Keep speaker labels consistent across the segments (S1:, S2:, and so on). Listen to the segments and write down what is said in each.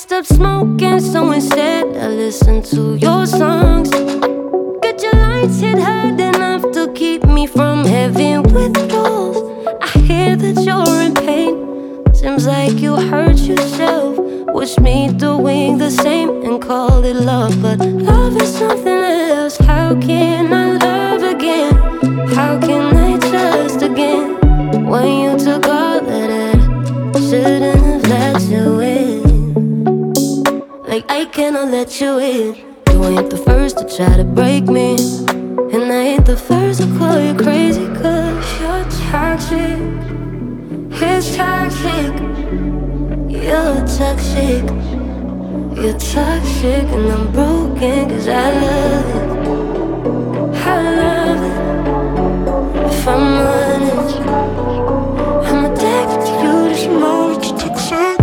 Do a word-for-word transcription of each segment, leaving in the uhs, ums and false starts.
S1: stop smoking, so instead I listen to your songs. Get your lights hit hard enough to keep me from having withdrawals. I hear that you're in pain, seems like you hurt yourself. Wish me doing the same and call it love, but love is something else. How can I love again? How can I trust again? When you took all of that, shouldn't have let you in. Like I cannot let you in. You ain't the first to try to break me, and I ain't the first to call you crazy, cause you're toxic. It's toxic. You're toxic. You're toxic, and I'm broken cause I love it. I love it. If I'm honest, I'm addicted to you. This moment you're toxic.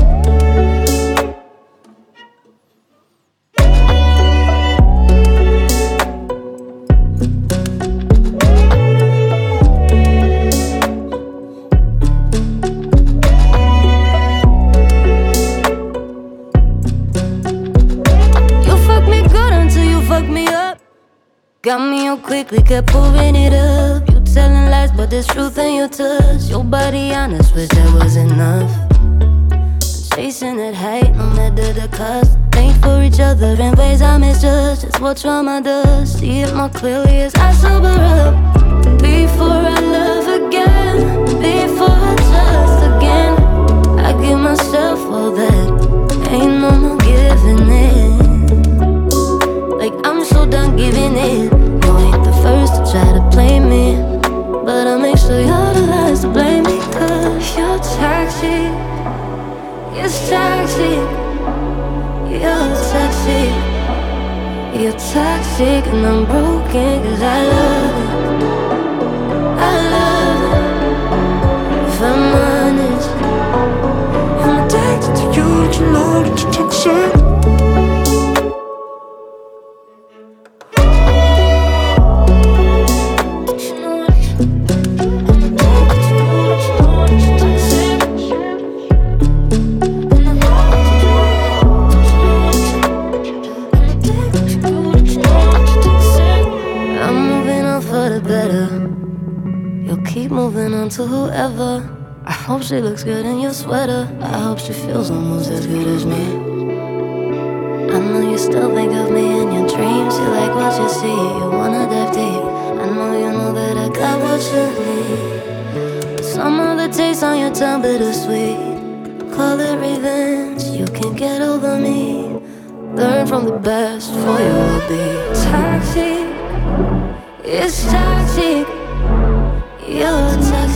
S1: Got me on quickly, kept proving it up. You telling lies, but there's truth in your touch. Your body honest, wish that was enough. Chasing that height, no matter the cost. Made for each other in ways I misjudge. Just what trauma does. See it more clearly as I sober up. Before I love again, before I trust again, I give myself all that. Ain't no more giving in. Like I'm so done giving in. You ain't the first to try to play me, but I'll make sure you're the last to blame me, cause you're toxic. It's toxic. You're toxic. You're toxic, and I'm broken cause I love it. I love it. If I'm honest, I'm addicted to you. But you know that you're toxic. Keep moving on to whoever. I hope she looks good in your sweater. I hope she feels almost as good as me. I know you still think of me in your dreams. You like what you see, you wanna dive deep. I know you know that I got what you need. Some of the taste on your tongue bittersweet. Call it revenge, you can't get over me. Learn from the best, for you will be toxic. It's toxic. You're toxic.